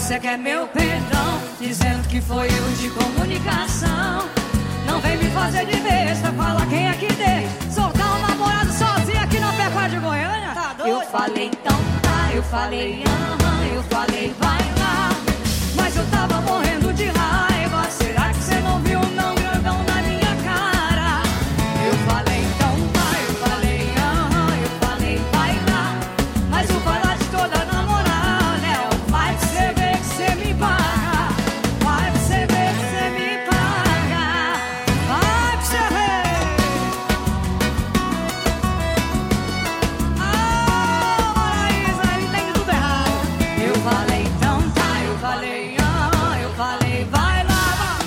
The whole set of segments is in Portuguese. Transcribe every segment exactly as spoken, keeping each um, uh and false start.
Você quer meu perdão, dizendo que foi erro de comunicação. Não vem me fazer de besta, fala quem é que tem. Soltar um namorado sozinho aqui na Pecuária de Goiânia? Tá doido? Eu falei então tá, eu falei aham, eu falei vai lá. Mas eu tava morrendo de raiva. Será que você não viu não grandão na minha cara? Eu falei então tá, eu falei aham, eu falei vai lá. Mas o falar de toda namorada é o vai pra você ver que você me paga. Vai pra você ver que você me paga. Vai pra você ver. Ah, Maraísa, ele tem tudo errado. Eu falei então tá, eu falei aham, eu falei vai lá.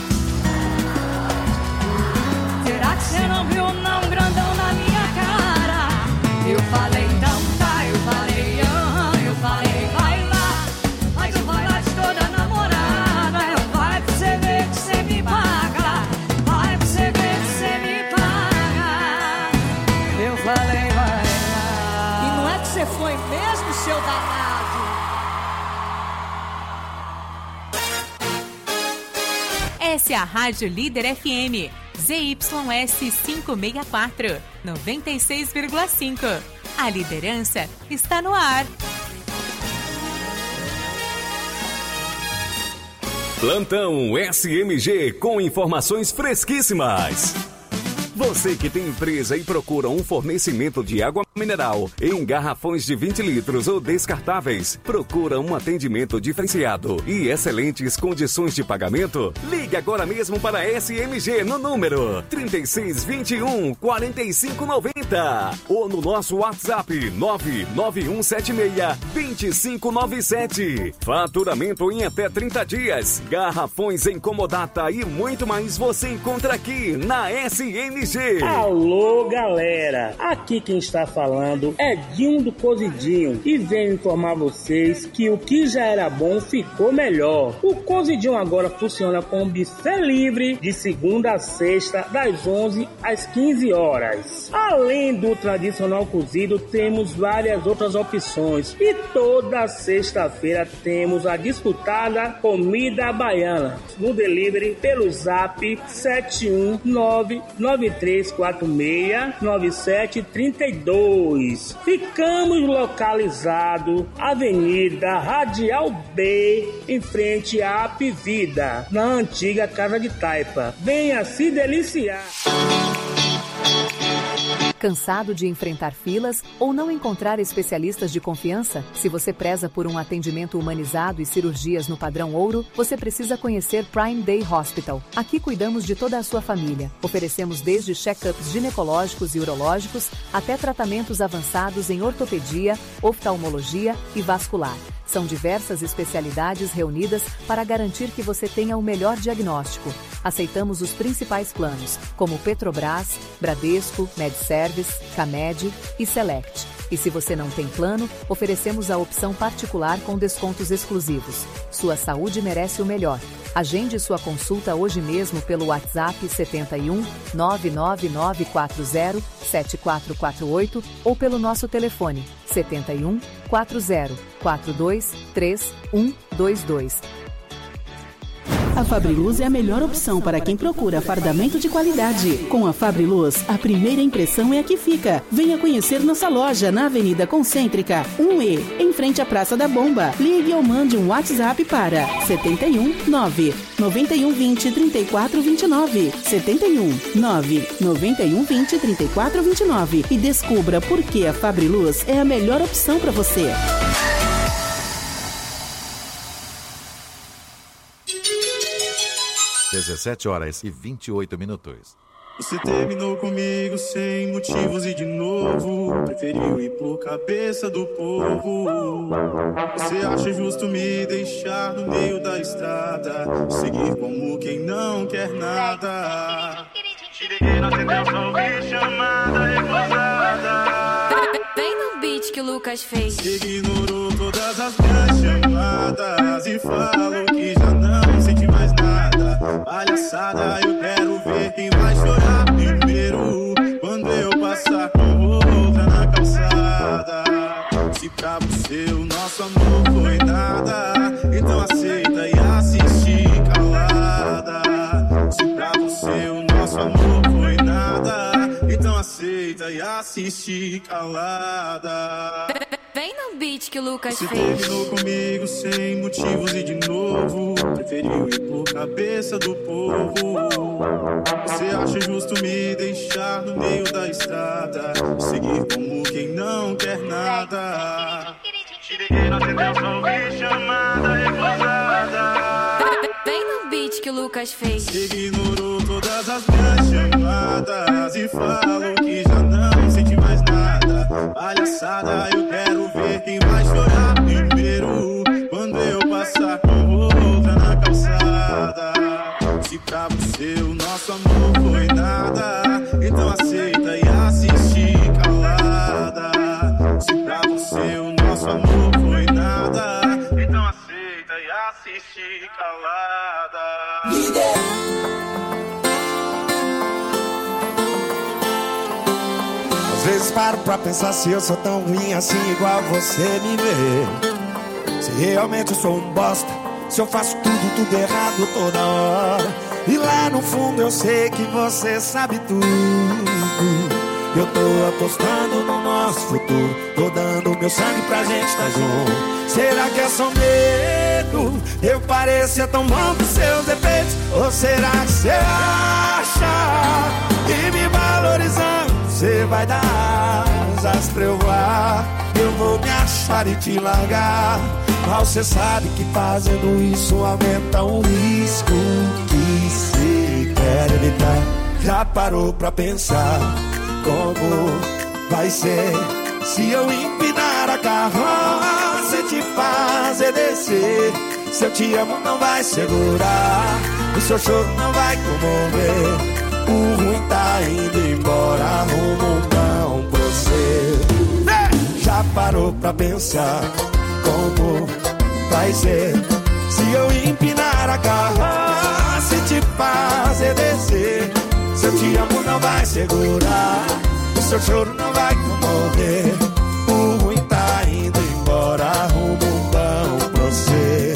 Será que você não viu não grandão na minha cara? Eu falei então tá, eu falei aham, eu falei vai lá. Mas eu falar de toda namorada é o vai pra você ver que você me paga. Vai pra você ver que você me paga. Eu falei vai lá. E não é que você foi mesmo, seu danado? Essa é a Rádio Líder F M, Z Y S quinhentos e sessenta e quatro, noventa e seis vírgula cinco. A liderança está no ar. Plantão S M G com informações fresquíssimas. Você que tem empresa e procura um fornecimento de água mineral em garrafões de vinte litros ou descartáveis, procura um atendimento diferenciado e excelentes condições de pagamento? Ligue agora mesmo para a S M G no número trinta e seis, vinte e um, quarenta e cinco, noventa ou no nosso WhatsApp nove nove um sete seis, dois cinco nove sete. Faturamento em até trinta dias, garrafões em comodata e muito mais você encontra aqui na S M G. Alô, galera! Aqui quem está falando é Dinho do Cozidinho e venho informar vocês que o que já era bom ficou melhor. O Cozidinho agora funciona com buffet livre de segunda a sexta, das onze às quinze horas. Além do tradicional cozido, temos várias outras opções e toda sexta-feira temos a disputada comida baiana no delivery pelo zap sete um nove nove três quatro seis nove sete três dois. Ficamos localizados Avenida Radial B, em frente à Apivida, na antiga Casa de Taipa. Venha se deliciar. Cansado de enfrentar filas ou não encontrar especialistas de confiança? Se você preza por um atendimento humanizado e cirurgias no padrão ouro, você precisa conhecer Prime Day Hospital. Aqui cuidamos de toda a sua família. Oferecemos desde check-ups ginecológicos e urológicos até tratamentos avançados em ortopedia, oftalmologia e vascular. São diversas especialidades reunidas para garantir que você tenha o melhor diagnóstico. Aceitamos os principais planos, como Petrobras, Bradesco, MedService, Camed e Select. E se você não tem plano, oferecemos a opção particular com descontos exclusivos. Sua saúde merece o melhor. Agende sua consulta hoje mesmo pelo WhatsApp sete um nove nove nove quatro zero sete quatro quatro oito ou pelo nosso telefone sete um quatro zero quatro dois três um dois dois. A Fabriluz é a melhor opção para quem procura fardamento de qualidade. Com a Fabriluz, a primeira impressão é a que fica. Venha conhecer nossa loja na Avenida Concêntrica, um E, em frente à Praça da Bomba. Ligue ou mande um WhatsApp para sete um nove nove um dois zero três quatro dois nove, sete um nove nove um dois zero três quatro dois nove e descubra por que a Fabriluz é a melhor opção para você. dezessete horas e vinte e oito minutos. Você terminou comigo sem motivos e de novo preferiu ir por cabeça do povo. Você acha justo me deixar no meio da estrada, seguir como quem não quer nada. Te liguei, não atendeu, só ouvi chamada recusada. Vem no beat que o Lucas fez. Você ignorou todas as minhas chamadas e falou que já não sente mais nada. Palhaçada, eu quero ver quem vai chorar primeiro quando eu passar com outra na calçada. Se pra você o nosso amor foi nada, então aceita e assiste calada. Se pra você o nosso amor foi nada, então aceita e assiste calada. Vem no beat que o Lucas Se fez. terminou comigo sem motivos e de novo preferiu ir por cabeça do povo. Você acha justo me deixar no meio da estrada, seguir como quem não quer nada? Te liguei, não atendeu, só ouvi chamada recusada. Vem no beat que o Lucas fez. Você ignorou todas as minhas chamadas e falou que já não sente mais nada. Palhaçada, eu quero ver quem vai chorar primeiro quando eu passar com outra na calçada. Se pra você o nosso amor foi nada, então aceita e assiste calada. Se pra você o nosso amor foi nada, então aceita e assiste calada. Às vezes paro pra pensar se eu sou tão ruim assim igual você me vê. Se realmente eu sou um bosta, se eu faço tudo, tudo errado toda hora. E lá no fundo eu sei que você sabe tudo. Eu tô apostando no nosso futuro, tô dando meu sangue pra gente estar junto. Será que é só medo? Eu parecia tão bom com seus defeitos. Ou será que você acha que me valorizando você vai dar asas pra eu voar? Eu vou me achar e te largar. Mas você sabe que fazendo isso aumenta o risco que se quer evitar. Já parou pra pensar como vai ser se eu empinar a carroça e te fazer descer? Se eu te amo não vai segurar, o seu choro não vai comover. O ruim tá indo embora, arruma um não pra você. Já parou pra pensar como vai ser se eu empinar a carroça e te fazer descer? Se eu te amo não vai segurar, o seu choro não vai comover. O ruim tá indo embora, arruma um pão pra você.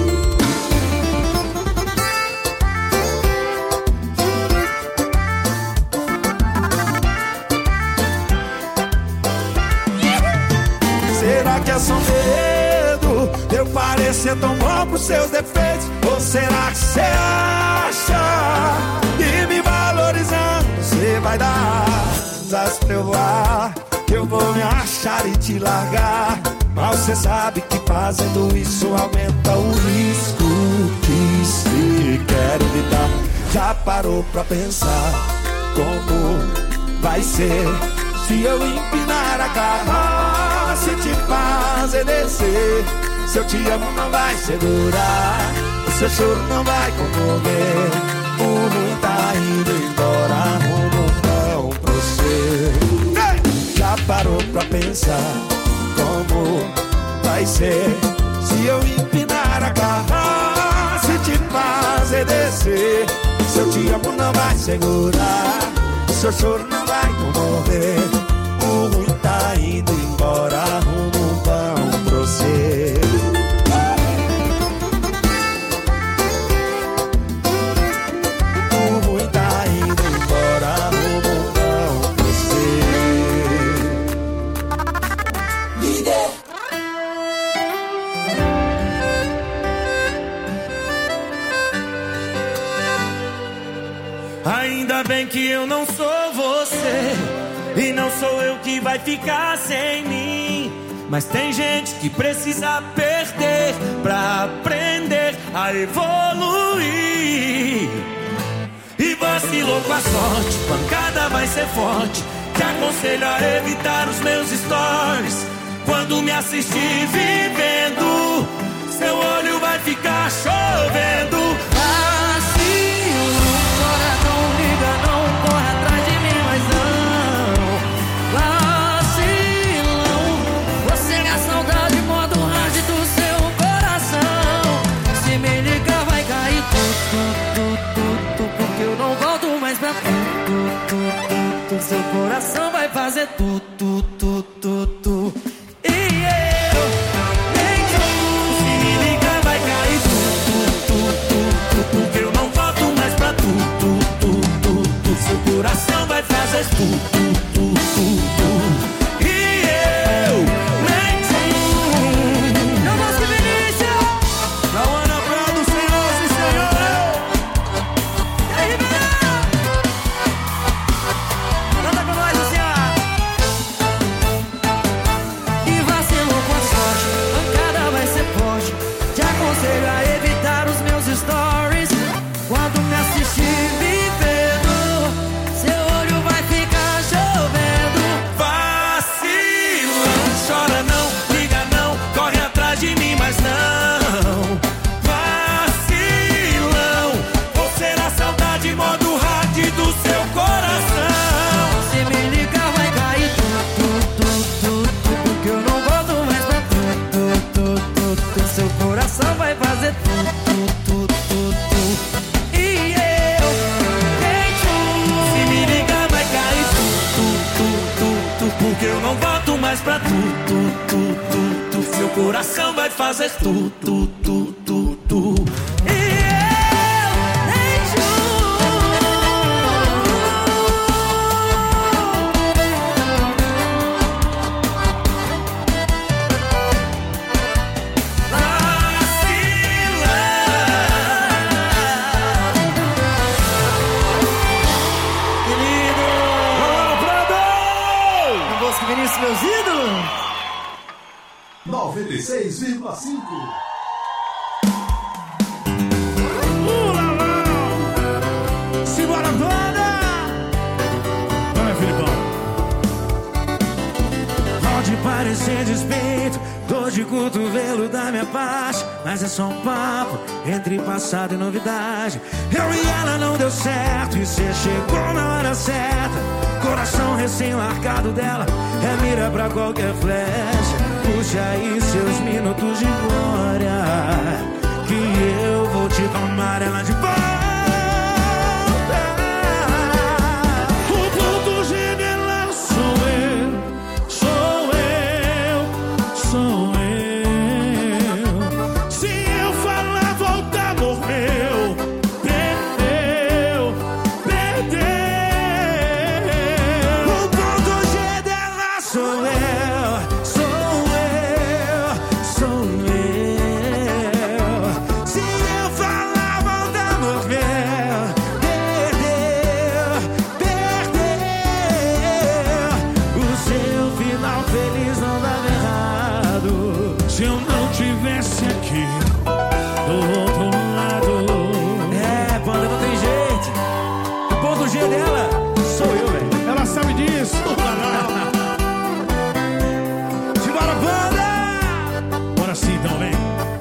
Será que é só medo? Eu parecer tão bom pros seus defeitos? Ou será que você acha que me valorizando você vai dar asas pra eu voar? Eu vou me achar e te largar. Mas você sabe que fazendo isso aumenta o risco que se quer evitar. Já parou pra pensar como vai ser se eu empinar a carroça e te fazer descer? Se eu te amo não vai segurar, o seu choro não vai comover. O ruim tá indo embora, arruma um pão pra você. Já parou pra pensar como vai ser se eu empinar a carroça e te fazer descer? Se eu te amo não vai segurar, o seu choro não vai comover. O ruim tá indo embora, arruma um pão pra você. O ruim tá indo embora, arruma um pão pra você. Líder. Ainda bem que eu não sou você, e não sou eu que vai ficar sem mim. Mas tem gente que precisa perder pra aprender a evoluir. E vacilou com a sorte, pancada vai ser forte. Te aconselho a evitar os meus stories. Quando me assistir vivendo, seu olho vai ficar chovendo. Seu coração vai fazer tu, tu, tu, tu, tu. E eu nem tu. Se me ligar vai cair. tu, tu, tu, tu, tu. E eu nem tenho. Eu gosto de Vinícius. Da Ana Prado, senhoras e senhores. E aí, Ribeirão? Canta com nós assim, ó. E vacilou com a sorte, pancada vai ser forte. Te aconselho a evitar os meus stories. Quando me assistir me vendo, seu olho vai ficar chovendo. Vacila, chora não, liga não, corre atrás de mim, mas não. Vacilão, você na saudade, modo hard do seu coração. Se me ligar vai cair tu, tu, tu, tu, tu, porque eu não volto mais pra tu, tu, tu, tu, tu. Seu coração vai fazer tu, tu, tu, tu, tu. E eu nem tu. Se me ligar vai cair tu, tu, tu, tu, tu, porque eu não volto mais pra tu, tu, tu, tu, tu. Seu coração vai fazer tu, tu, tu, tu, tu. E eu nem tu. Vinícius, meus ídolos. noventa e seis vírgula cinco. Simbora, banda! Vai, Filipão. Pode parecer despeito, dor de cotovelo da minha parte, mas é só um papo entre passado e novidade. Eu e ela não deu certo e cê chegou na hora certa. Coração recém-largado dela é mira pra qualquer flecha. Puxa aí seus minutos de glória, que eu vou te tomar ela de volta. O ponto G dela sou eu, sou eu, sou eu. Se eu falar voltar, morreu, perdeu, perdeu. O ponto G dela sou eu, sou eu, sou eu. Se eu falar voltar, morreu, perdeu, perdeu. O seu final feliz não dava errado. Se eu não tivesse aqui do outro lado. É, banda, não tem jeito. O ponto G dela sou eu, velho. Ela sabe disso. Simbora, banda! Bora sim, então, vem.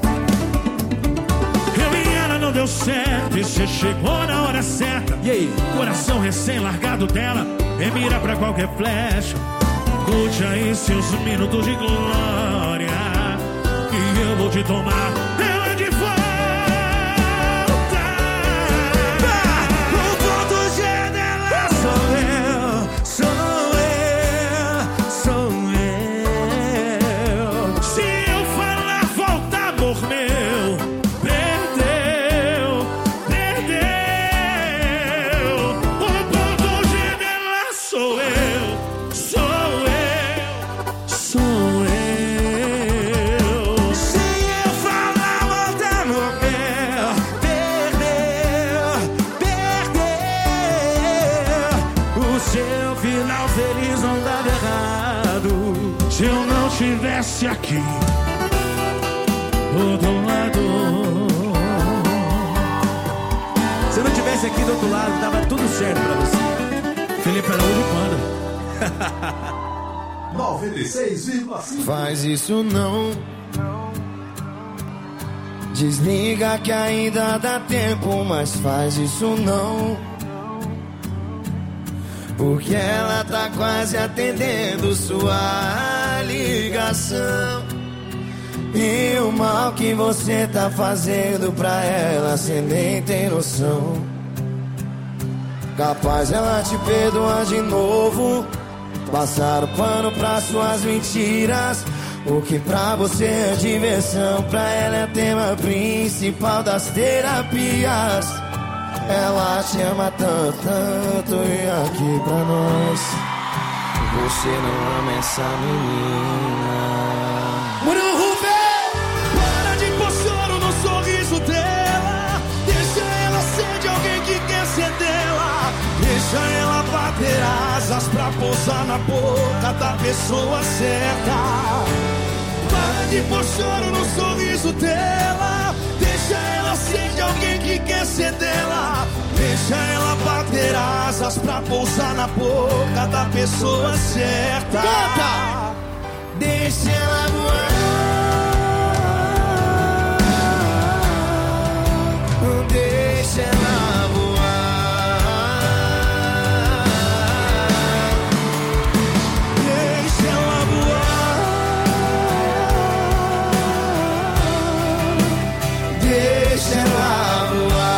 Eu e ela não deu certo e cê chegou na hora certa. E aí? Coração recém-largado dela é mira pra qualquer flecha. Curte aí seus minutos de glória, que eu vou te tomar ela de volta. O ponto G dela sou eu, sou eu, sou eu. Se eu falar voltar, amor meu, perdeu, perdeu. O ponto G dela sou eu, sou eu, sou eu. Se eu falar voltar, amor meu, perdeu, perdeu. O seu final feliz não dava errado. Se eu não estivesse aqui do outro lado. Se eu não estivesse aqui do outro lado, dava tudo certo pra você. Felipe Araújo Panda. noventa e seis vírgula cinco. Faz isso não. Desliga que ainda dá tempo, mas faz isso não. Porque ela tá quase atendendo sua ligação. E o mal que você tá fazendo pra ela, cê nem tem noção. Capaz ela te perdoar de novo, passar o pano pra suas mentiras. O que pra você é diversão, pra ela é tema principal das terapias. Ela te ama tanto, tanto, e aqui pra nós você não ama essa menina. Murilo Rubem, para de pôr choro no sorriso dela. Deixa ela ser de alguém que quer ser dela. Deixa ela bater asas pra pousar na boca da pessoa certa. Para de pôr choro no sorriso dela. Deixa ela ser de alguém que quer ser dela. Deixa ela bater asas pra pousar na boca da pessoa certa. Canta! Deixa ela voar. Deixa ela voar. Deixa ela voar. Deixa ela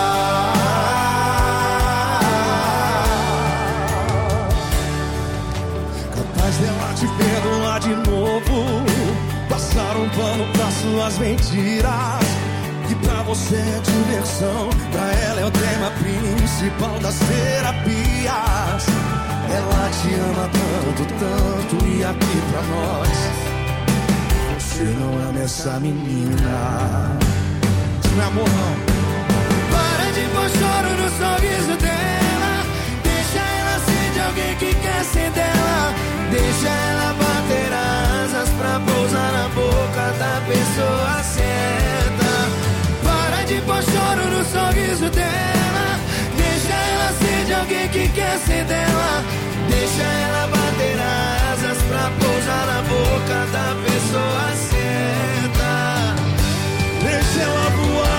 voar. Capaz dela te perdoar de novo, passar um pano pra suas mentiras. Que pra você é diversão, pra ela é o tema principal das terapias. Ela te ama tanto, tanto, e aqui pra nós você não ama essa menina. Não é amor não. Para de pôr choro no sorriso dela. Deixa ela ser de alguém que quer ser dela. Deixa ela bater asas pra pousar na boca da pessoa certa. Para de pôr choro no sorriso dela. Deixa ela ser de alguém que quer ser dela. Deixa ela bater asas pra pousar na boca da pessoa certa. Deixa ela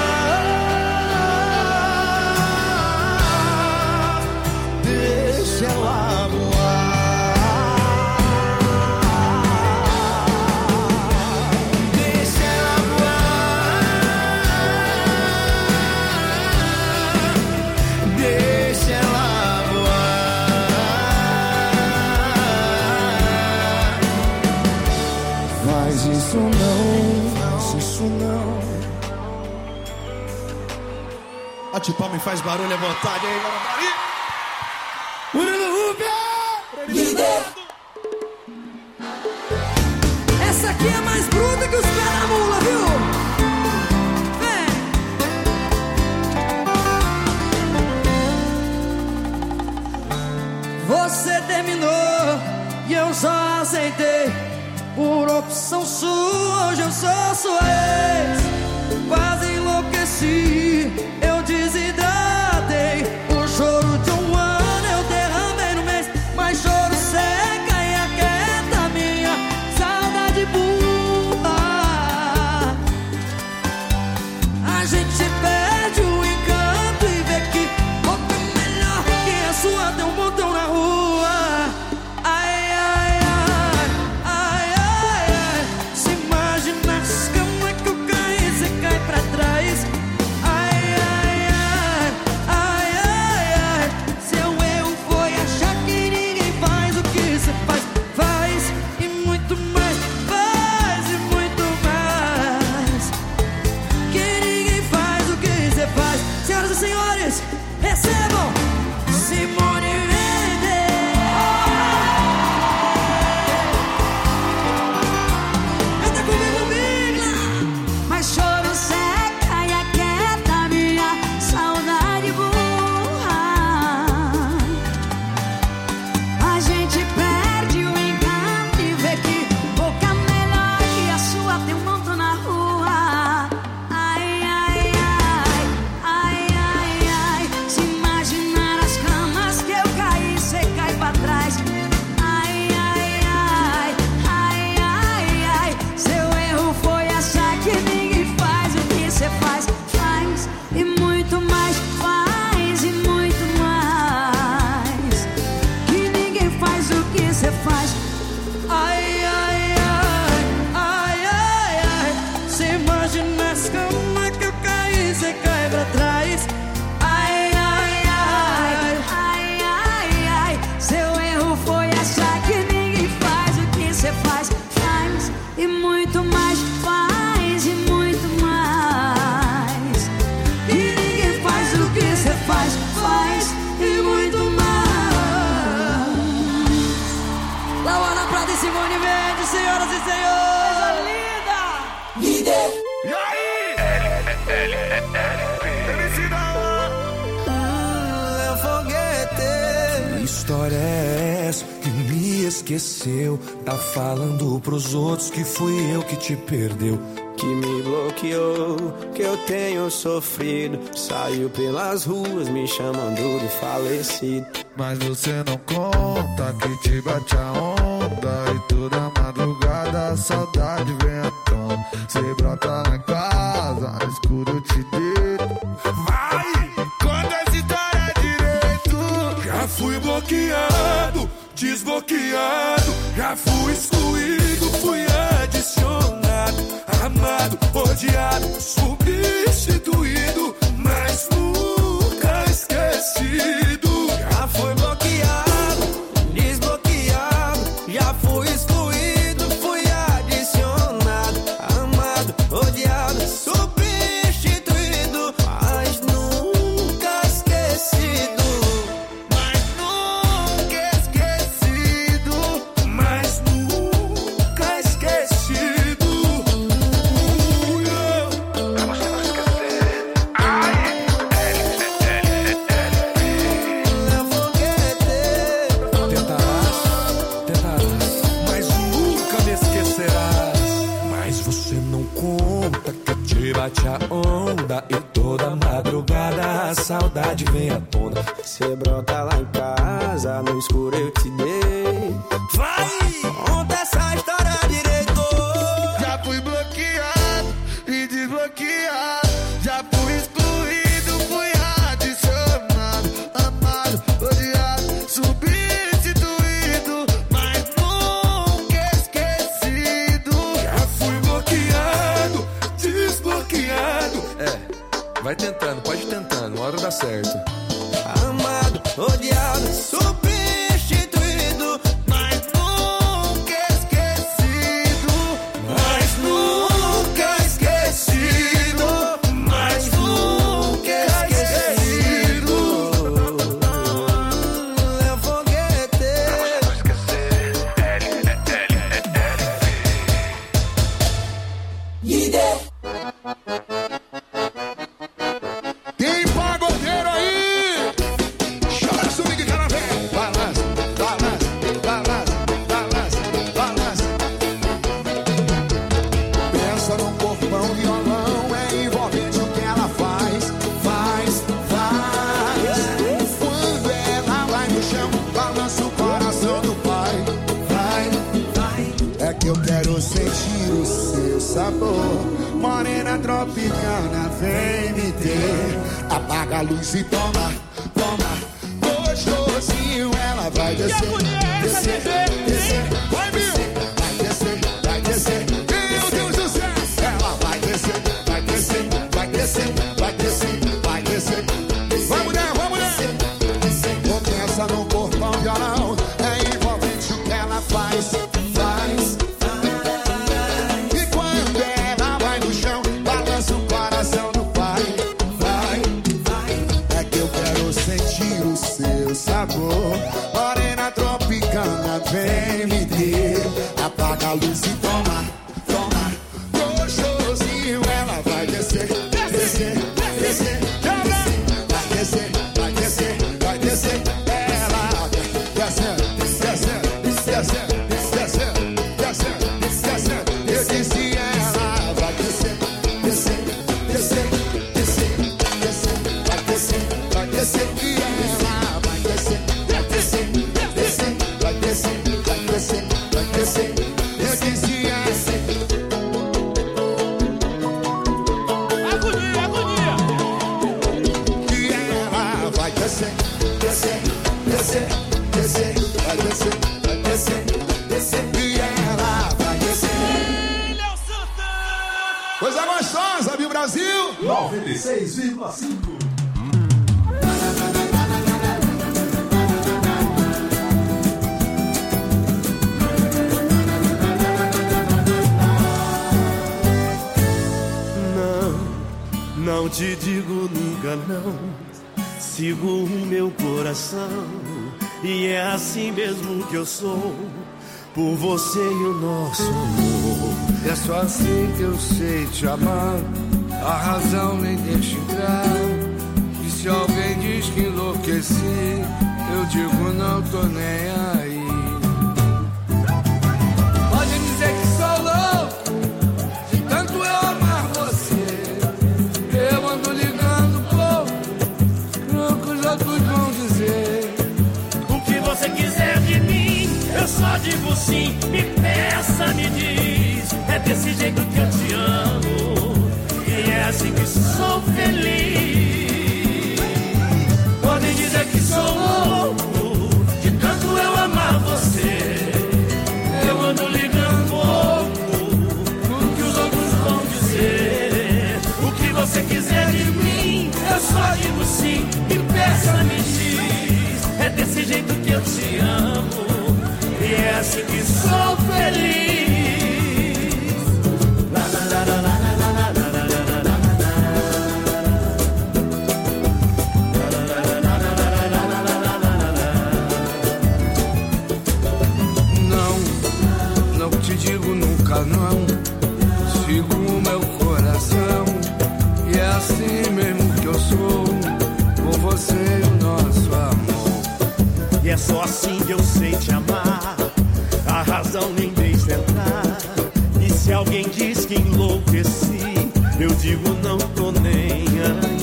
voar. Deixa ela voar. Deixa ela voar. Deixa ela voar. Faz isso não, faz isso não. A Tipá me faz barulho à vontade aí, Guarabari. Murilo Rubem! Essa aqui é mais bruta que os pés da mula, viu? Vem! Você terminou e eu só aceitei. Por opção sua, hoje eu sou sua ex. Quase enlouqueci, eu desidratei. O choro de um ano eu derramei no mês. Mas choro seca e aquieta minha saudade burra. A gente perde o encanto e vê que boca melhor que a sua tem um botão na rua. Ai, ai, ai, ai, ai, ai. Se imaginasse como é que eu caí, você cai pra trás. Ai, ai, ai, ai, ai, ai. Seu erro foi achar que ninguém faz o que você faz. Faz e muito mais, faz e muito mais. Que ninguém faz o que você faz. Senhoras e senhores, recebam Simone Mendes. Canta comigo, Bigla. Mas choro seca e aquieta minha saudade burra. A gente perde o encanto e vê que boca melhor que a sua tem um monte na rua. Ai, ai, ai, ai, ai, ai. Se história é essa que me esqueceu? Tá falando pros outros que fui eu que te perdeu, que me bloqueou, que eu tenho sofrido. Saiu pelas ruas me chamando de falecido. Mas você não conta que te bate a onda e toda madrugada a saudade vem à tona. Você brota lá em casa, no escuro eu te deito. Vai, conta essa história direito. Já fui bloqueado, desbloqueado, já fui excluído, fui adicionado, amado, odiado, substituído, mas nunca esquecido. Já fui bloqueado, desbloqueado, já fui excluído, fui adicionado, amado, odiado, substituído, mas nunca esquecido. Mas nunca esquecido, mas nunca esquecido. Pra você não esquecer. Ai, Tentarás, tentarás, mas nunca me esquecerás. Mas você não conta que te bate a onda e toda madrugada a saudade vem à tona. Você brota lá em casa, no escuro eu te dei. Vai, conta essa história direito. já fui bloqueado e desbloqueado, já fui excluído, fui adicionado, amado, odiado, substituído, mas nunca esquecido. Já fui bloqueado, desbloqueado. É, vai tentando, pode ir tentando, uma hora dá certo. Amado, odiado, substituído, mas nunca esquecido. Mas nunca esquecido, mas nunca esquecido. Eu foguete. Pra você não esquecer. Líder. Tem pagodeiro aí? Chora, swing, cara, vem. Balança, balança, balança, balança, balança. Pensa num corpão, violão, é envolvente o que ela faz, faz, faz. Quando ela vai no chão, balança o coração do pai, vai, vai. É que eu quero sentir o seu sabor, morena tropicana, vem me ter. Apaga a luz e toma, toma, gostosinho, ela vai descer, descer, descer, vai, descer, vai descer, vai descer. Meu Deus do céu! Ela vai descer, vai descer, vai descer, vai descer, vai descer. Vai, mulher, vai, mulher! Não pensa no corpão violão, é envolvente o que ela faz, faz. E quando ela vai no chão, balança o coração do pai, vai, vai. É que eu quero sentir o seu sabor, morena tropicana, vem me ter. Apaga a luz e toma, toma, gostosinho, ela vai descer, descer, descer, vai descer, vai descer, vai descer. Ela descendo, descendo, descendo, descendo, descendo, descendo. Eu disse ela vai descer, descer, descer, descer, descer, vai descer, vai descer. E ela vai descer, vai descer, descer, vai descer, vai descer, vai descer. Eu disse ela. Agonia, agonia. E ela vai descer, descer, descer, descer, vai descer, vai descer, descer. E ela vai descer. Coisa gostosa, viu, Brasil? noventa e seis vírgula cinco. Não, não te digo nunca não. Sigo o meu coração e é assim mesmo que eu sou, por você e o nosso amor. É só assim que eu sei te amar, a razão nem deixa entrar. E se alguém diz que enlouqueci, eu digo não tô nem aí. Podem dizer que sou louco, de tanto eu amar você. Eu ando ligando pouco pro que os outros vão dizer. O que você quiser de mim, eu só digo sim. Me peça, me diz, é desse jeito que eu te amo. E é assim que sou feliz. Podem dizer que sou louco, de tanto eu amar você. Eu ando ligando pouco o que os outros vão dizer. O que você quiser de mim, eu só digo sim. Me peça, me diz, é desse jeito que eu te amo. E é assim que sou feliz. La, la, la, la, la, la, la, la, la, la. Te digo nunca não, sigo o meu coração. E é assim mesmo que eu sou, com você e o nosso amor. E é só assim que eu sei te amar, a razão nem deixa entrar. E se alguém diz que enlouqueci, eu digo não tô nem aí.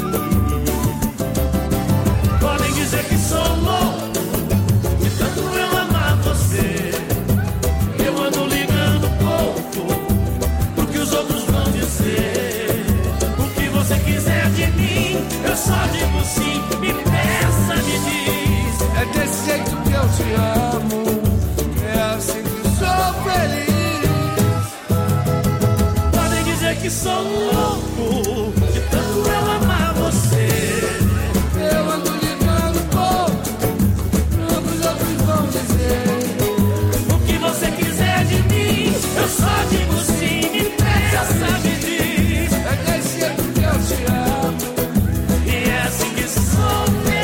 Podem dizer que sou louco, de tanto eu amar você. Eu ando ligando pouco pro que os outros vão dizer. O que você quiser de mim, eu só digo sim. Me peça, me diz, é desse jeito que eu te amo. É assim que sou feliz. Podem dizer que sou louco, de tanto eu amar você. Eu ando ligando pouco pro que os outros vão dizer. Você quiser de mim, eu só digo sim. Me peça, me diz, é desse jeito que eu te amo. E é assim que sou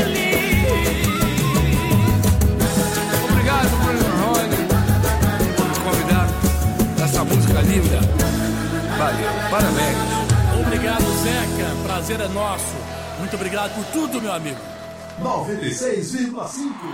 feliz. Obrigado, Bruno Rony, por me convidar nessa música linda. Valeu, parabéns. Obrigado, Zeca, prazer é nosso. Muito obrigado por tudo, meu amigo. noventa e seis vírgula cinco.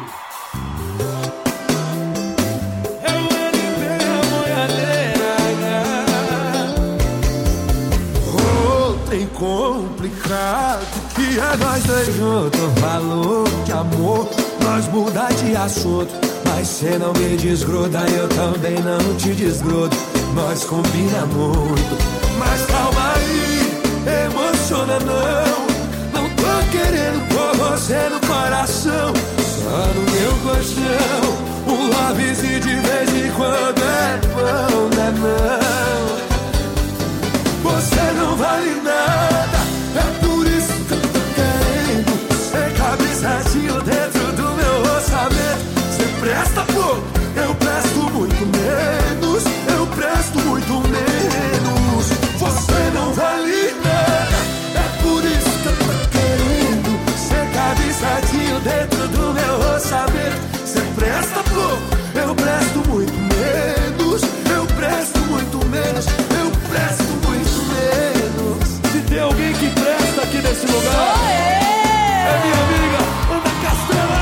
Trem complicado que é nós dois juntos. Falou que amor nós muda de assunto, mas cê não me desgruda, eu também não te desgrudo. Nós combina muito, mas calma aí, emociona não. Não tô querendo pôr você no coração, só no meu colchão. Um lovezinho de vez em quando é bom, né não? Você não vale nada, é por isso que eu tô querendo. Você cabe certinho dentro do meu orçamento. Você presta pouco, eu presto muito menos. Eu presto muito menos. Você não vale nada, é por isso que eu tô querendo. Você cabe certinho dentro do meu orçamento. Você presta pouco, eu presto muito menos. Eu presto muito menos. Eu presto muito menos. Se tem alguém que presta aqui nesse lugar, sou eu. É minha amiga Ana Castela.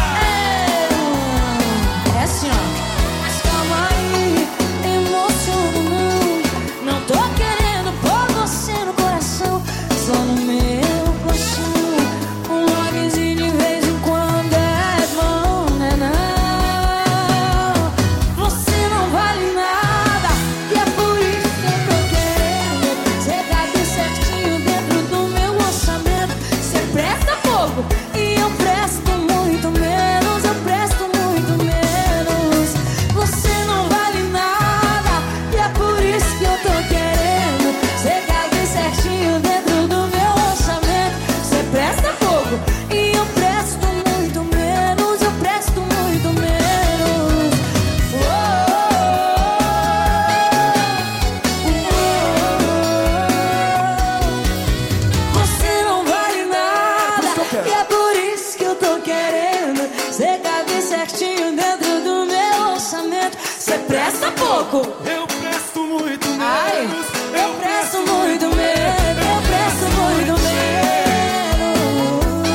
É assim, ó. Mas calma aí, emociona não. Não tô querendo pôr você no coração, só no meu coração. Um lovezinho de vez em quando é bom, né não? Você não vale nada, e é por isso que eu tô querendo. Você cabe certinho dentro do meu orçamento. Você presta pouco e eu presto muito menos. Eu presto muito menos. Você não vale nada, e é por isso que eu tô querendo. Você cabe certinho dentro do meu orçamento. Você presta pouco e eu presto muito menos. Eu presto muito menos. Oh, Você não vale nada, e é por isso que eu tô querendo. Você cabe certinho dentro do meu orçamento. Você presta pouco, Eu presto muito menos. ai, eu presto muito menos. Eu presto muito menos.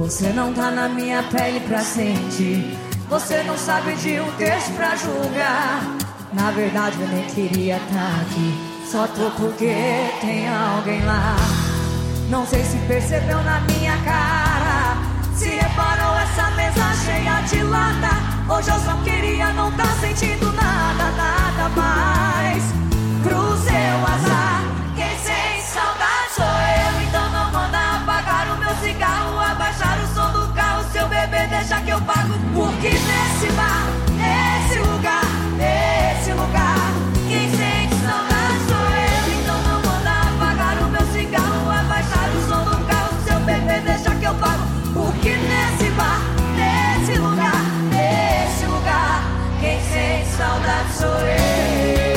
Você não tá na minha pele pra sentir. Você não sabe de um texto pra julgar. Na verdade eu nem queria tá aqui. Só tô porque tem alguém lá. Não sei se percebeu na minha cara, se reparou essa mesa cheia de lata. Hoje eu só queria não tá sentindo nada, nada mais. Pro seu azar, quem sente saudade sou eu. Então não manda apagar o meu cigarro, abaixar o som do carro. Seu bebê deixa que eu pago. Porque nesse bar, nesse lugar, nesse lugar, quem sente saudade sou eu. Então não manda apagar o meu cigarro, abaixar o som do carro. Seu bebê deixa que eu pago. Porque nesse bar, nesse lugar, nesse lugar, quem sente saudade sou eu.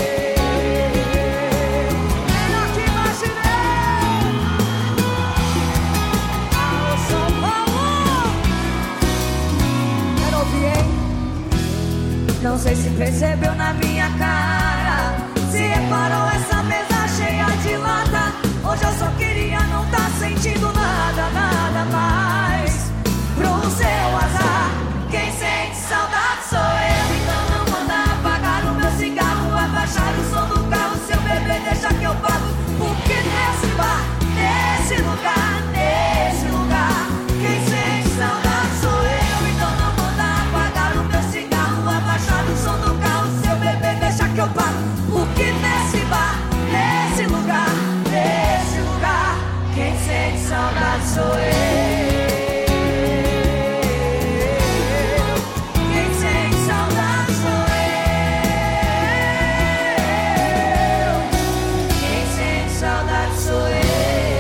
Não sei se percebeu na minha cara, se reparou essa mesa cheia de lata. Hoje eu só queria não tá sentindo nada, nada mais. Pro seu azar, quem sente saudade sou eu. Então não manda apagar o meu cigarro, abaixar o som do carro. Seu bebê deixa que eu pago. Porque nesse bar, nesse lugar, nesse lugar, quem sente saudade sou eu. Então não manda apagar o meu cigarro, abaixar o som do carro. Seu bebê deixa que eu pago. Porque nesse bar, nesse lugar, nesse lugar, quem sente saudade sou eu. Quem sente saudade sou eu. Quem sente saudade sou eu.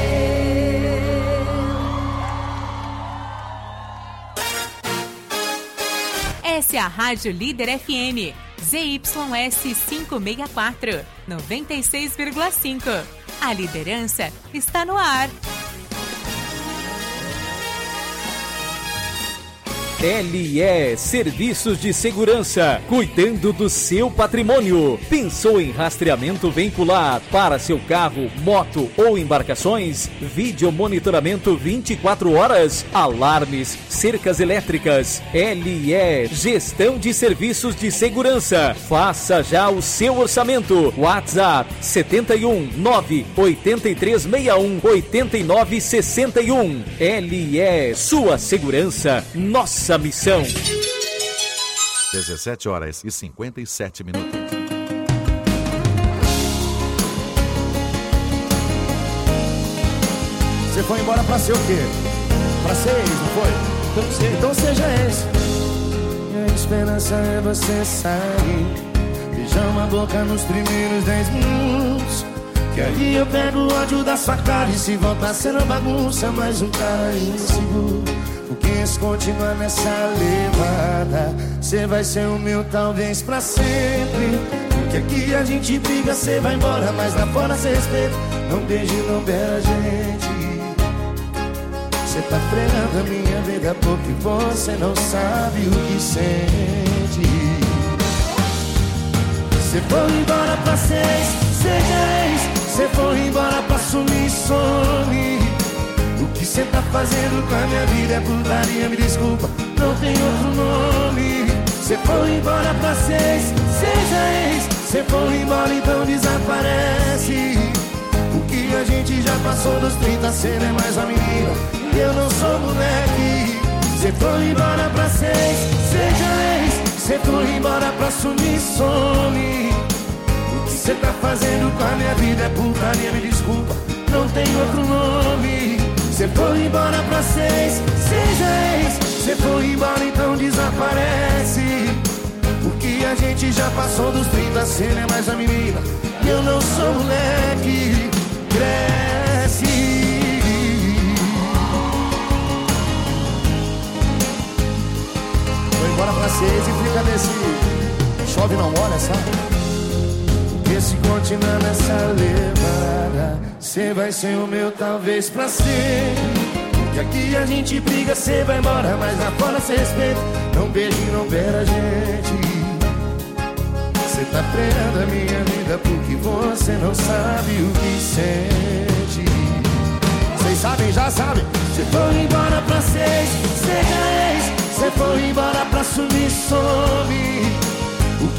Essa é a Rádio Líder F M, Z Y S quinhentos e sessenta e quatro, noventa e seis vírgula cinco. A liderança está no ar. L E Serviços de Segurança, cuidando do seu patrimônio. Pensou em rastreamento veicular para seu carro, moto ou embarcações? Vídeo monitoramento vinte e quatro horas, alarmes, cercas elétricas. L E Gestão de Serviços de Segurança. Faça já o seu orçamento. WhatsApp setenta e um, nove oito três seis um, oito nove seis um. L E, sua segurança, nossa missão. dezessete horas e cinquenta e sete minutos. Você foi embora pra ser o quê? Pra ser ex, não foi? Então, se... então seja ex. Minha esperança é você sair, beijar uma boca nos primeiros dez minutos, que aí eu pego o ódio da sua cara. E se voltar sendo bagunça, mais um cara inseguro. Porque se continuar nessa levada, cê vai ser o meu talvez pra sempre. Porque aqui a gente briga, cê vai embora, mas lá fora cê respeita. Não beije, não beira a gente. Cê tá fregando a minha vida porque você não sabe o que sente. Cê foi embora pra seis, seja ex. Cê foi embora pra sumir, some. O que cê tá fazendo com a minha vida é putaria, me desculpa, não tem outro nome. Cê foi embora pra seis, seja ex. Cê foi embora, então desaparece. O que a gente já passou dos trinta, cê não é mais uma menina, eu não sou moleque. Cê foi embora pra seis, seja ex. Cê foi embora pra sumir, some. O que cê tá fazendo com a minha vida é putaria, me desculpa, não tem outro nome. Cê foi embora pra seis, seja ex. Cê foi embora, então desaparece. Porque a gente já passou dos trinta, cê não é mais a menina, eu não sou moleque. Cresce. Foi embora pra seis e fica nesse chove não molha, sabe? Porque se continuar nessa levada, cê vai ser o meu talvez pra sempre. Porque aqui a gente briga, cê vai embora, mas lá fora cê respeita. Não beije, não beira a gente. Cê tá freando a minha vida porque você não sabe o que sente. Vocês sabem, já sabem. Cê foi embora pra seis,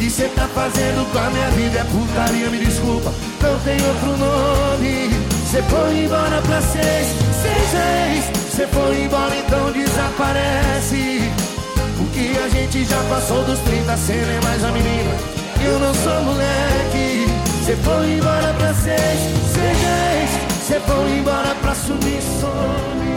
que cê tá fazendo com a minha vida é putaria, me desculpa, não tem outro nome. Cê foi embora pra seis, seis ex. Cê foi embora, então desaparece. Porque a gente já passou dos trinta, cê não é mais a menina, eu não sou moleque. Cê foi embora pra seis, seis ex. Cê foi embora pra sumir, some.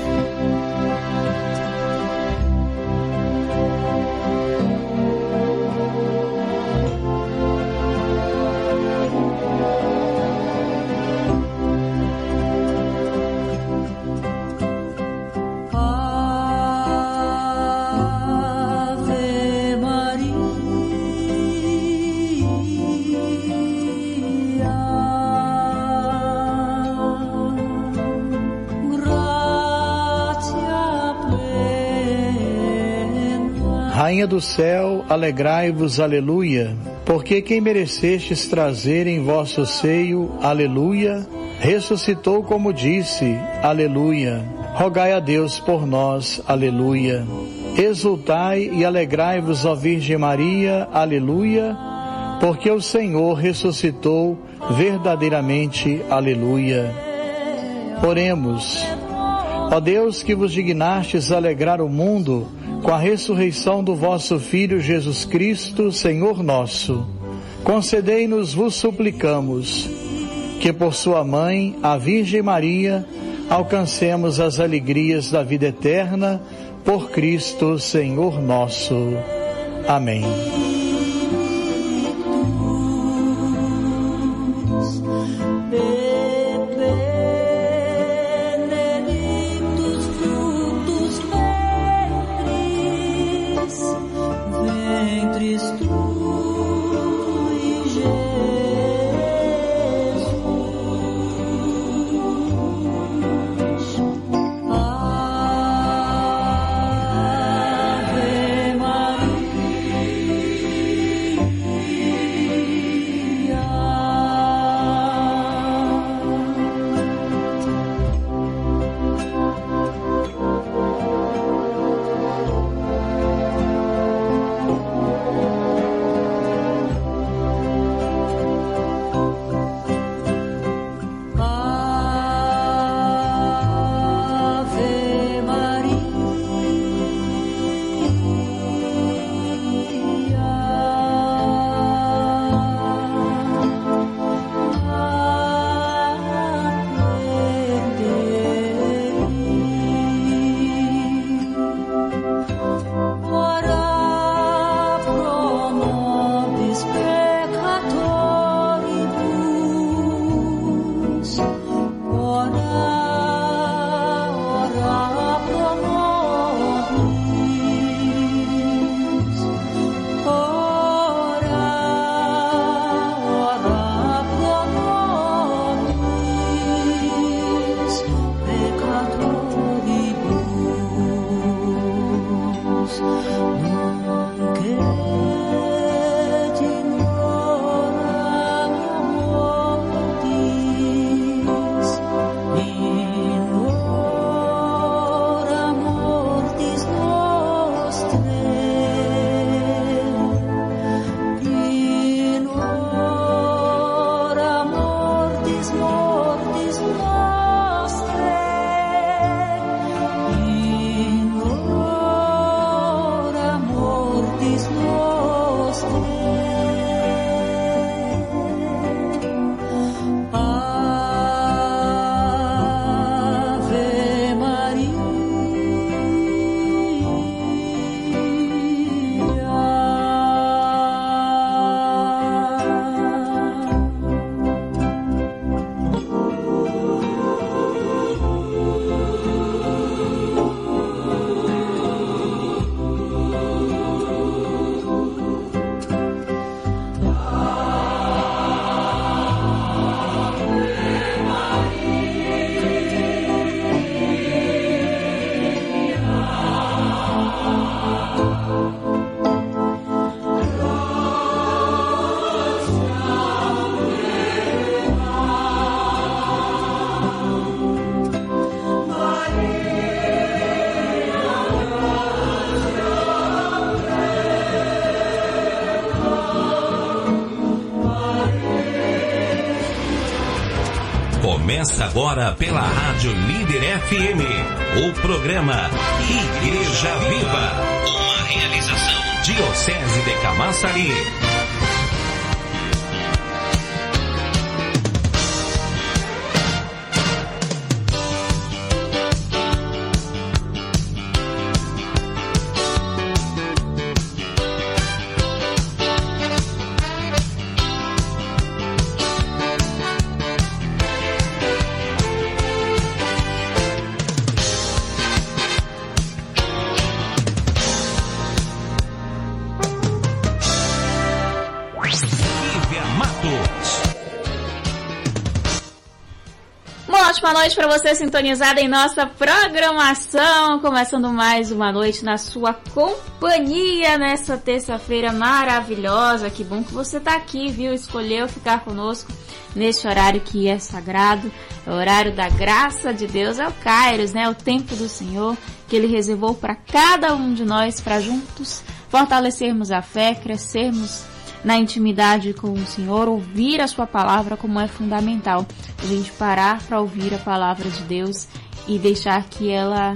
Rainha do céu, alegrai-vos, aleluia, porque quem merecestes trazer em vosso seio, aleluia, ressuscitou como disse, aleluia. Rogai a Deus por nós, aleluia. Exultai e alegrai-vos, ó Virgem Maria, aleluia, porque o Senhor ressuscitou verdadeiramente, aleluia. Oremos. Ó Deus, que vos dignastes alegrar o mundo com a ressurreição do vosso Filho Jesus Cristo, Senhor nosso, concedei-nos, vos suplicamos, que por sua mãe, a Virgem Maria, alcancemos as alegrias da vida eterna, por Cristo, Senhor nosso. Amém. Começa agora pela Rádio Líder F M, o programa Igreja Viva, uma realização Diocese de Camaçari. Ótima noite para você sintonizada em nossa programação, começando mais uma noite na sua companhia nessa terça-feira maravilhosa. Que bom que você tá aqui, viu? Escolheu ficar conosco neste horário que é sagrado, é o horário da graça de Deus, é o Kairos, né? O tempo do Senhor que Ele reservou para cada um de nós, para juntos fortalecermos a fé, crescermos na intimidade com o Senhor, ouvir a sua palavra, como é fundamental a gente parar para ouvir a palavra de Deus e deixar que ela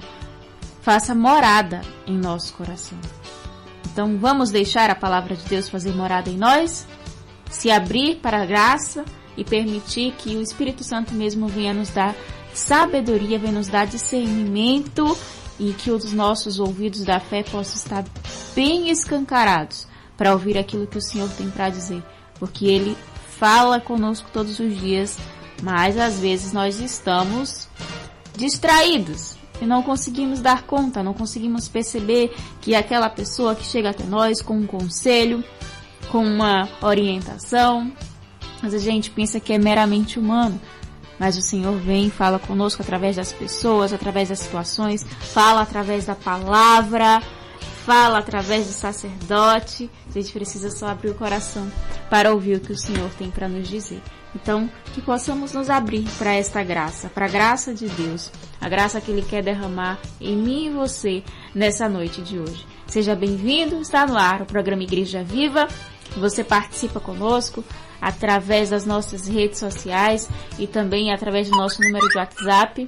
faça morada em nosso coração. Então vamos deixar a palavra de Deus fazer morada em nós, se abrir para a graça e permitir que o Espírito Santo mesmo venha nos dar sabedoria, venha nos dar discernimento e que os nossos ouvidos da fé possam estar bem escancarados para ouvir aquilo que o Senhor tem para dizer, porque Ele fala conosco todos os dias, mas às vezes nós estamos distraídos e não conseguimos dar conta, não conseguimos perceber que aquela pessoa que chega até nós com um conselho, com uma orientação, mas a gente pensa que é meramente humano, mas o Senhor vem e fala conosco através das pessoas, através das situações, fala através da palavra, fala através do sacerdote. A gente precisa só abrir o coração para ouvir o que o Senhor tem para nos dizer. Então, que possamos nos abrir para esta graça, para a graça de Deus, a graça que Ele quer derramar em mim e você nessa noite de hoje. Seja bem-vindo, está no ar o programa Igreja Viva. Você participa conosco através das nossas redes sociais e também através do nosso número de WhatsApp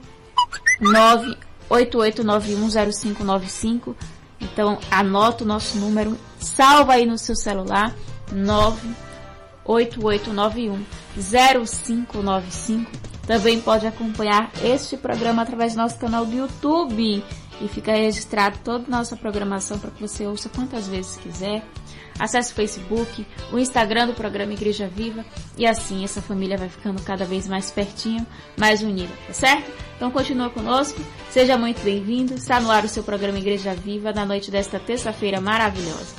nove oito oito nove um zero cinco nove cinco. Então, anota o nosso número, salva aí no seu celular, nove oito oito nove um zero cinco nove cinco. Também pode acompanhar este programa através do nosso canal do YouTube e fica registrado toda a nossa programação para que você ouça quantas vezes quiser. Acesse o Facebook, o Instagram do programa Igreja Viva e assim essa família vai ficando cada vez mais pertinho, mais unida, tá certo? Então continua conosco, seja muito bem-vindo, está no ar o seu programa Igreja Viva na noite desta terça-feira maravilhosa.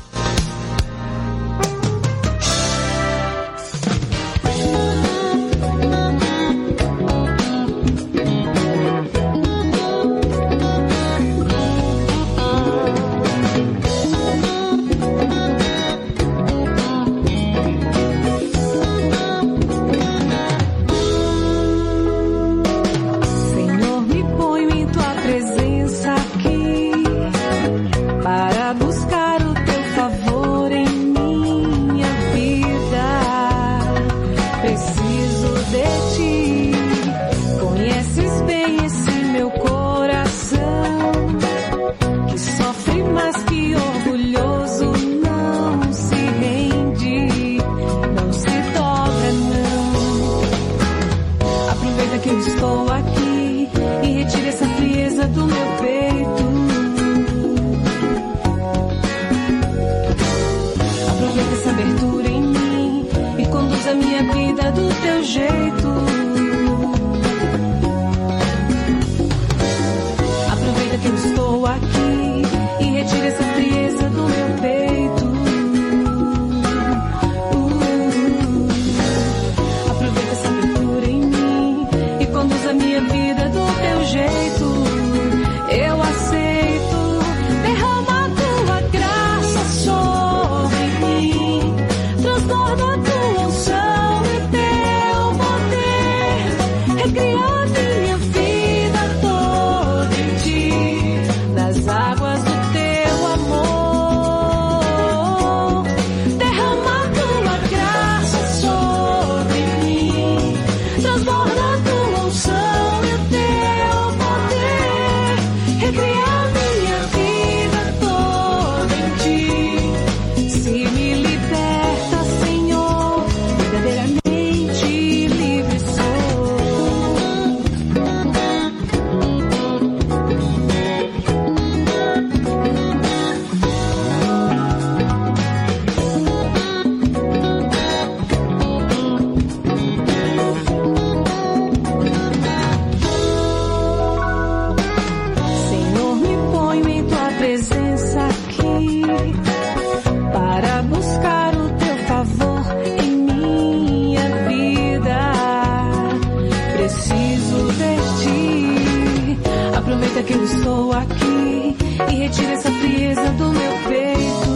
Aproveita que eu estou aqui e retira essa frieza do meu peito.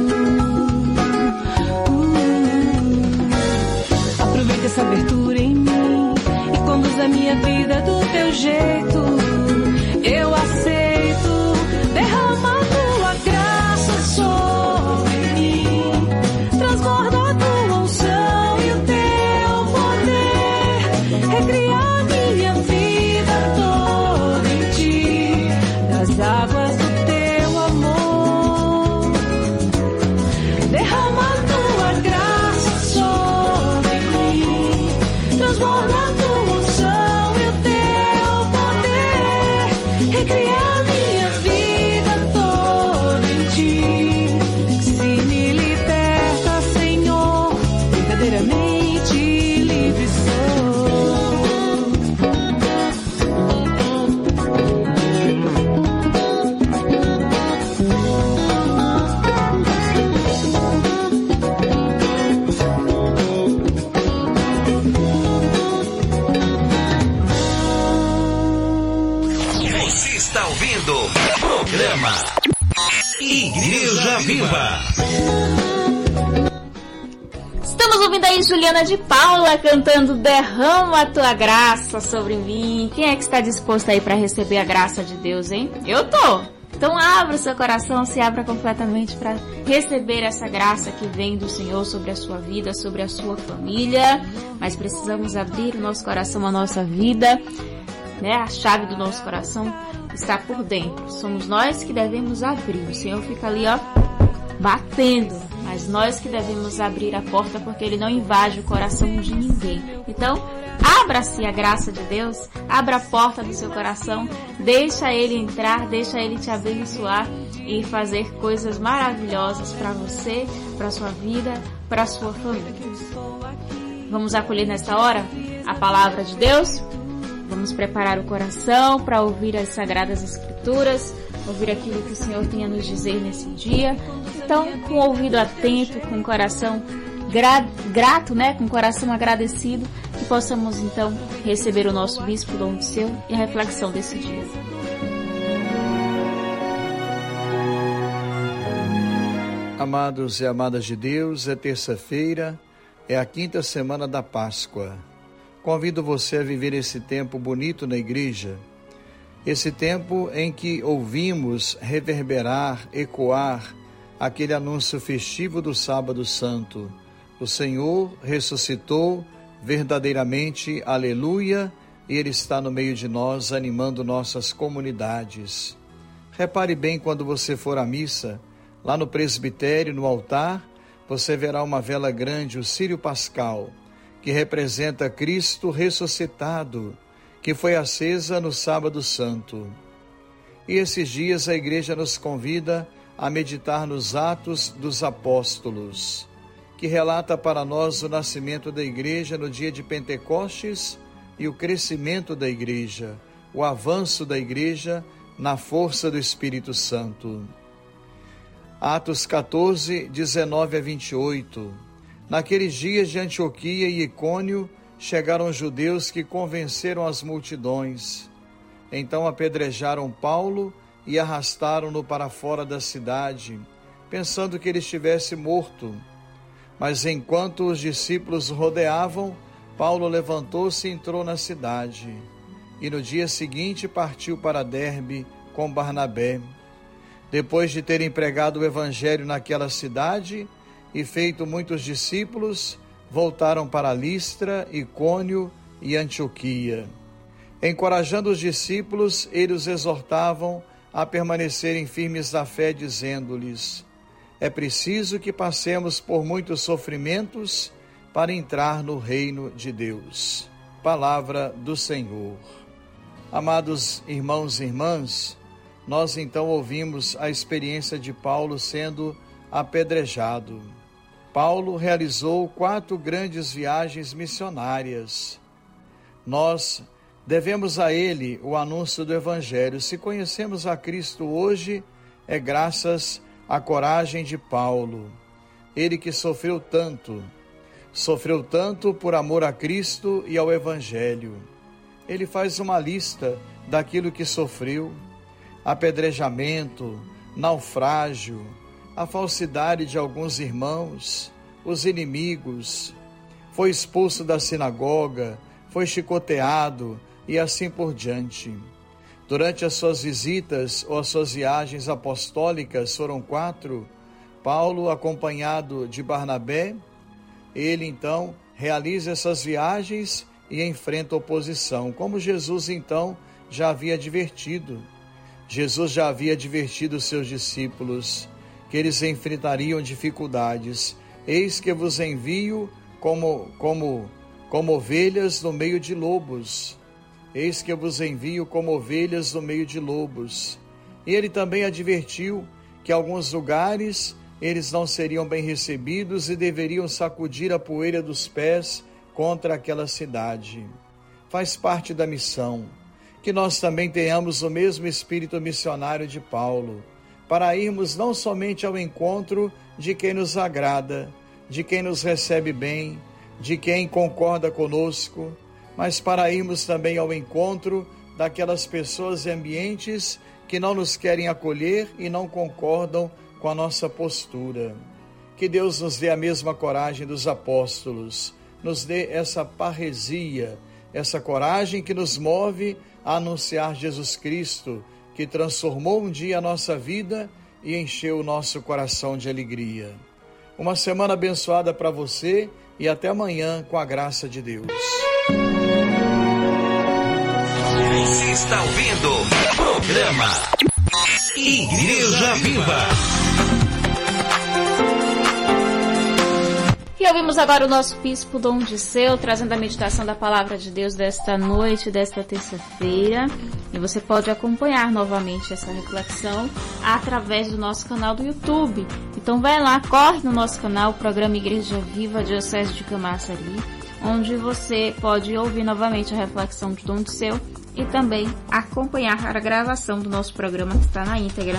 uh, Aproveita essa abertura em mim e conduz a minha vida do teu jeito. Eu aceito, derrama a tua graça sobre mim, transborda a tua unção e o teu poder, recria a minha vida toda em ti, das águas do teu amor. Derrama a tua graça sobre mim, transborda a tua unção e o teu poder, recria a minha vida toda em ti. Se me liberta, Senhor, verdadeiramente livre sou. Você está ouvindo o programa Igreja Viva. Estamos ouvindo aí Juliana de Paula cantando Derrama a tua graça sobre mim. Quem é que está disposto aí para receber a graça de Deus, hein? Eu tô! Então abra o seu coração, se abra completamente para receber essa graça que vem do Senhor sobre a sua vida, sobre a sua família. Mas precisamos abrir o nosso coração, a nossa vida, né? A chave do nosso coração está por dentro. Somos nós que devemos abrir. O Senhor fica ali, ó, batendo. Mas nós que devemos abrir a porta, porque Ele não invade o coração de ninguém. Então, abra-se a graça de Deus, abra a porta do seu coração, deixa Ele entrar, deixa Ele te abençoar e fazer coisas maravilhosas para você, para sua vida, para sua família. Vamos acolher nesta hora a palavra de Deus? Vamos preparar o coração para ouvir as Sagradas Escrituras, ouvir aquilo que o Senhor tem a nos dizer nesse dia. Então, com o ouvido atento, com o coração gra- grato, né? Com o coração agradecido, que possamos então receber o nosso Bispo Dom Disseu e a reflexão desse dia. Amados e amadas de Deus, é terça-feira, é a quinta semana da Páscoa. Convido você a viver esse tempo bonito na igreja, esse tempo em que ouvimos reverberar, ecoar aquele anúncio festivo do Sábado Santo. O Senhor ressuscitou verdadeiramente, aleluia, e Ele está no meio de nós, animando nossas comunidades. Repare bem quando você for à missa, lá no presbitério, no altar, você verá uma vela grande, o Círio Pascal, que representa Cristo ressuscitado, que foi acesa no Sábado Santo. E esses dias a igreja nos convida a meditar nos Atos dos Apóstolos, que relata para nós o nascimento da igreja no dia de Pentecostes e o crescimento da igreja, o avanço da igreja na força do Espírito Santo. Atos catorze, dezenove a vinte e oito. Naqueles dias de Antioquia e Icônio, chegaram judeus que convenceram as multidões. Então apedrejaram Paulo e arrastaram-no para fora da cidade, pensando que ele estivesse morto. Mas enquanto os discípulos rodeavam, Paulo levantou-se e entrou na cidade. E no dia seguinte partiu para Derbe com Barnabé. Depois de terem pregado o evangelho naquela cidade e feito muitos discípulos, voltaram para Listra, Icônio e Antioquia. Encorajando os discípulos, eles os exortavam a permanecerem firmes na fé, dizendo-lhes: é preciso que passemos por muitos sofrimentos para entrar no reino de Deus. Palavra do Senhor. Amados irmãos e irmãs, nós então ouvimos a experiência de Paulo sendo apedrejado. Paulo realizou quatro grandes viagens missionárias. Nós devemos a ele o anúncio do Evangelho. Se conhecemos a Cristo hoje, é graças à coragem de Paulo. Ele que sofreu tanto, sofreu tanto por amor a Cristo e ao Evangelho. Ele faz uma lista daquilo que sofreu, apedrejamento, naufrágio, a falsidade de alguns irmãos, os inimigos, foi expulso da sinagoga, foi chicoteado e assim por diante. Durante as suas visitas ou as suas viagens apostólicas, foram quatro, Paulo, acompanhado de Barnabé, ele então realiza essas viagens e enfrenta oposição, como Jesus então já havia advertido. Jesus já havia advertido os seus discípulos que eles enfrentariam dificuldades. Eis que vos envio como, como, como ovelhas no meio de lobos. Eis que vos envio como ovelhas no meio de lobos. E ele também advertiu que em alguns lugares eles não seriam bem recebidos e deveriam sacudir a poeira dos pés contra aquela cidade. Faz parte da missão que nós também tenhamos o mesmo espírito missionário de Paulo, para irmos não somente ao encontro de quem nos agrada, de quem nos recebe bem, de quem concorda conosco, mas para irmos também ao encontro daquelas pessoas e ambientes que não nos querem acolher e não concordam com a nossa postura. Que Deus nos dê a mesma coragem dos apóstolos, nos dê essa parresia, essa coragem que nos move a anunciar Jesus Cristo, que transformou um dia a nossa vida e encheu o nosso coração de alegria. Uma semana abençoada para você e até amanhã, com a graça de Deus. Você está ouvindo o programa Igreja Viva. E ouvimos agora o nosso Bispo Dom Disseu, trazendo a meditação da Palavra de Deus desta noite, desta terça-feira. E você pode acompanhar novamente essa reflexão através do nosso canal do YouTube. Então vai lá, corre no nosso canal, o programa Igreja Viva, Diocese de Camaçari, onde você pode ouvir novamente a reflexão de Dom Disseu e também acompanhar a gravação do nosso programa, que está na íntegra,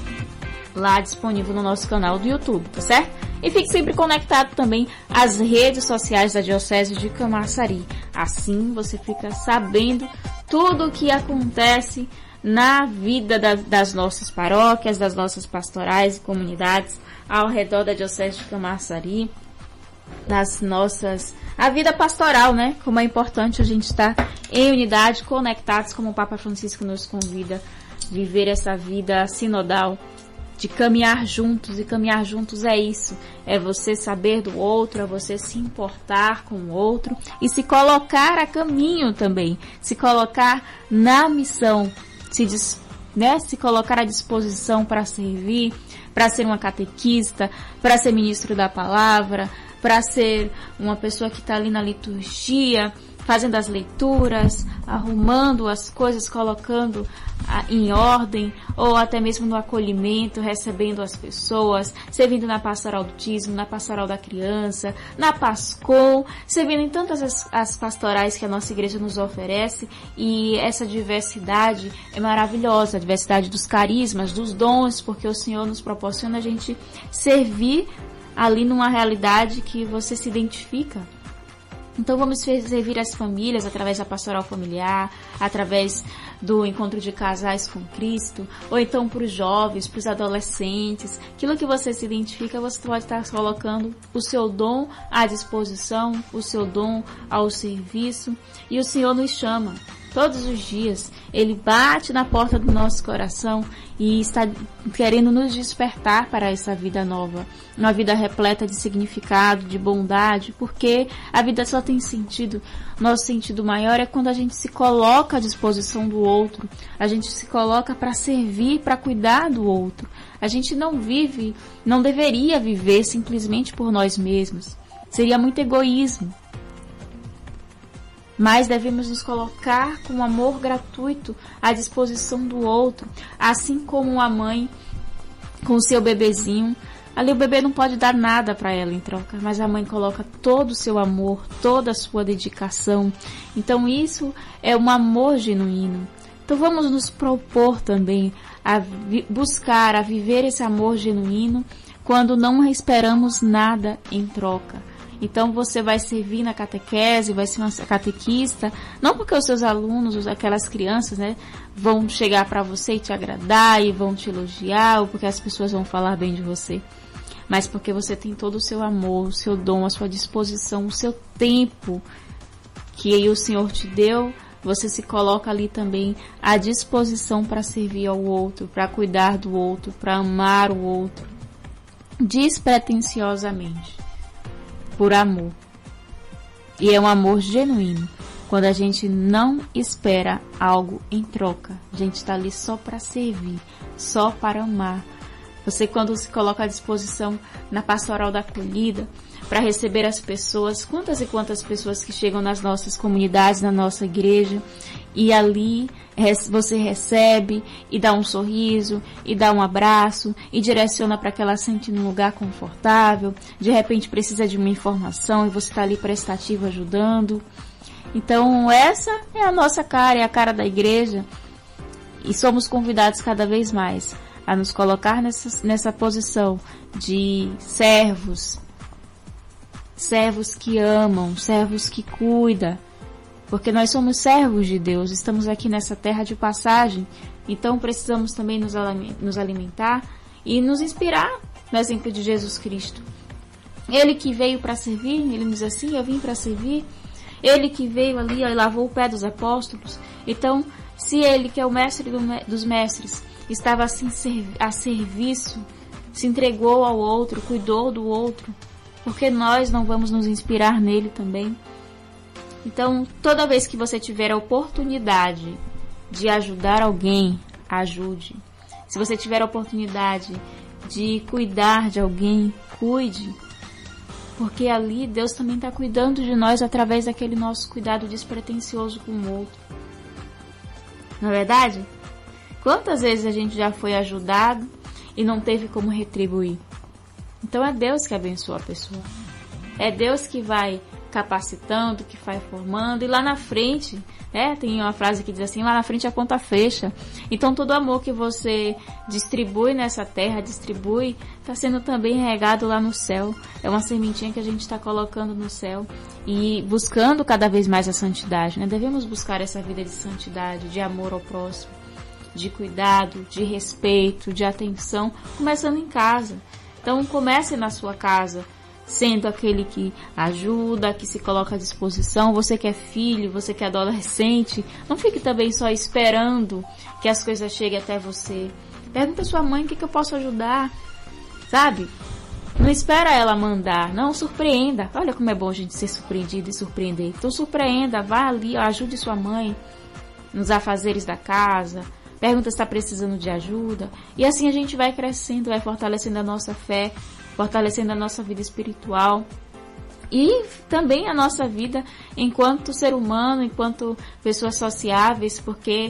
lá disponível no nosso canal do YouTube, tá certo? E fique sempre conectado também às redes sociais da Diocese de Camaçari. Assim você fica sabendo tudo o que acontece na vida da, das nossas paróquias, das nossas pastorais e comunidades ao redor da Diocese de Camaçari, das nossas... a vida pastoral, né? Como é importante a gente estar em unidade, conectados, como o Papa Francisco nos convida a viver essa vida sinodal, de caminhar juntos, e caminhar juntos é isso, é você saber do outro, é você se importar com o outro e se colocar a caminho também, se colocar na missão, se, né, se colocar à disposição para servir, para ser uma catequista, para ser ministro da palavra, para ser uma pessoa que está ali na liturgia, fazendo as leituras, arrumando as coisas, colocando em ordem, ou até mesmo no acolhimento, recebendo as pessoas, servindo na pastoral do dízimo, na pastoral da criança, na Pascom, servindo em tantas as, as pastorais que a nossa igreja nos oferece. E essa diversidade é maravilhosa, a diversidade dos carismas, dos dons, porque o Senhor nos proporciona a gente servir ali numa realidade que você se identifica. Então vamos servir as famílias através da pastoral familiar, através do encontro de casais com Cristo, ou então para os jovens, para os adolescentes. Aquilo que você se identifica, você pode estar colocando o seu dom à disposição, o seu dom ao serviço. E o Senhor nos chama todos os dias, Ele bate na porta do nosso coração e está querendo nos despertar para essa vida nova, uma vida repleta de significado, de bondade, porque a vida só tem sentido, nosso sentido maior é quando a gente se coloca à disposição do outro, a gente se coloca para servir, para cuidar do outro. A gente não vive, não deveria viver simplesmente por nós mesmos, seria muito egoísmo. Mas devemos nos colocar com amor gratuito à disposição do outro, assim como uma mãe com o seu bebezinho. Ali o bebê não pode dar nada para ela em troca, mas a mãe coloca todo o seu amor, toda a sua dedicação. Então isso é um amor genuíno. Então vamos nos propor também a buscar, a viver esse amor genuíno quando não esperamos nada em troca. Então você vai servir na catequese, vai ser uma catequista, não porque os seus alunos, aquelas crianças, né, vão chegar para você e te agradar e vão te elogiar, ou porque as pessoas vão falar bem de você, mas porque você tem todo o seu amor, o seu dom, a sua disposição, o seu tempo que aí o Senhor te deu. Você se coloca ali também à disposição para servir ao outro, para cuidar do outro, para amar o outro, despretensiosamente, por amor. E é um amor genuíno, quando a gente não espera algo em troca. A gente está ali só para servir, só para amar. Você, quando se coloca à disposição na pastoral da acolhida, para receber as pessoas, quantas e quantas pessoas que chegam nas nossas comunidades, na nossa igreja, e ali você recebe e dá um sorriso, e dá um abraço, e direciona para que ela se sente num lugar confortável, de repente precisa de uma informação e você está ali prestativo ajudando. Então essa é a nossa cara, é a cara da igreja, e somos convidados cada vez mais a nos colocar nessa, nessa posição de servos, servos que amam, servos que cuidam, porque nós somos servos de Deus, estamos aqui nessa terra de passagem, então precisamos também nos alimentar e nos inspirar no exemplo de Jesus Cristo. Ele que veio para servir, ele diz assim, eu vim para servir, ele que veio ali e lavou o pé dos apóstolos. Então, se ele, que é o mestre do, dos mestres, estava assim a serviço, se entregou ao outro, cuidou do outro, porque nós não vamos nos inspirar nele também? Então, toda vez que você tiver a oportunidade de ajudar alguém, ajude. Se você tiver a oportunidade de cuidar de alguém, cuide. Porque ali Deus também está cuidando de nós através daquele nosso cuidado despretensioso com o outro. Não é verdade? Quantas vezes a gente já foi ajudado e não teve como retribuir? Então é Deus que abençoa a pessoa. É Deus que vai capacitando, que vai formando. E lá na frente, né, tem uma frase que diz assim, lá na frente a conta fecha. Então todo amor que você distribui nessa terra, distribui, está sendo também regado lá no céu. É uma sementinha que a gente está colocando no céu. E buscando cada vez mais a santidade, né? Devemos buscar essa vida de santidade, de amor ao próximo, de cuidado, de respeito, de atenção, começando em casa. Então comece na sua casa, sendo aquele que ajuda, que se coloca à disposição. Você que é filho, você que é adolescente, não fique também só esperando que as coisas cheguem até você. Pergunta à sua mãe o que, que eu posso ajudar, sabe? Não espera ela mandar, não, surpreenda. Olha como é bom a gente ser surpreendido e surpreender. Então surpreenda, vá ali, ajude sua mãe nos afazeres da casa. Pergunta se está precisando de ajuda. E assim a gente vai crescendo, vai fortalecendo a nossa fé, fortalecendo a nossa vida espiritual. E também a nossa vida enquanto ser humano, enquanto pessoas sociáveis, porque